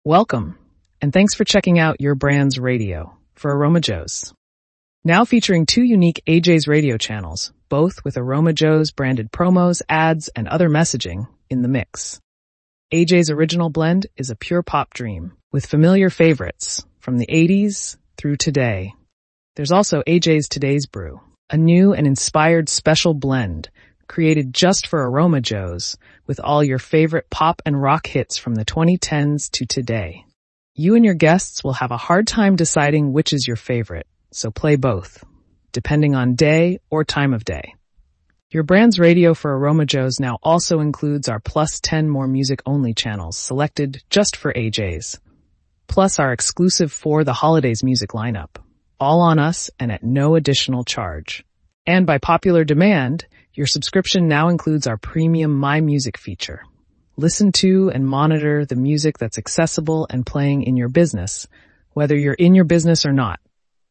Welcome, and thanks for checking out your brand's radio for Aroma Joe's. Now featuring two unique AJ's radio channels, both with Aroma Joe's branded promos, ads, and other messaging in the mix. AJ's original blend is a pure pop dream, with familiar favorites from the 80s through today. There's also AJ's Today's Brew, a new and inspired special blend created just for Aroma Joe's with all your favorite pop and rock hits from the 2010s to today. You and your guests will have a hard time deciding which is your favorite, so play both, depending on day or time of day. Your brand's radio for Aroma Joe's now also includes our plus 10 more music-only channels selected just for AJ's, plus our exclusive For the Holidays music lineup, all on us and at no additional charge. And by popular demand, your subscription now includes our premium My Music feature. Listen to and monitor the music that's accessible and playing in your business, whether you're in your business or not.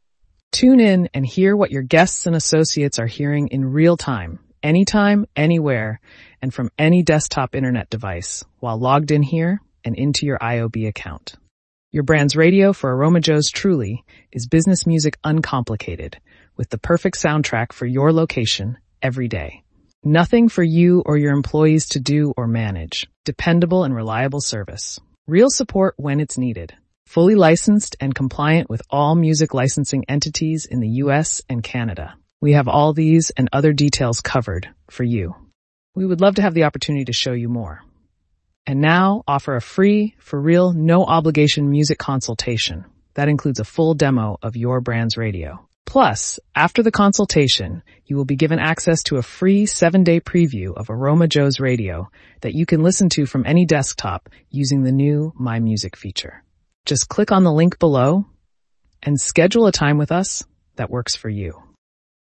Tune in and hear what your guests and associates are hearing in real time, anytime, anywhere, and from any desktop internet device while logged in here and into your IOB account. Your brand's radio for Aroma Joe's truly is business music uncomplicated, with the perfect soundtrack for your location every day. Nothing for you or your employees to do or manage. Dependable and reliable service. Real support when it's needed. Fully licensed and compliant with all music licensing entities in the US and Canada. We have all these and other details covered for you. We would love to have the opportunity to show you more. And now offer a free, for real, no obligation music consultation. That includes a full demo of your brand's radio. Plus, after the consultation, you will be given access to a free 7-day preview of Aroma Joe's radio that you can listen to from any desktop using the new My Music feature. Just click on the link below and schedule a time with us that works for you.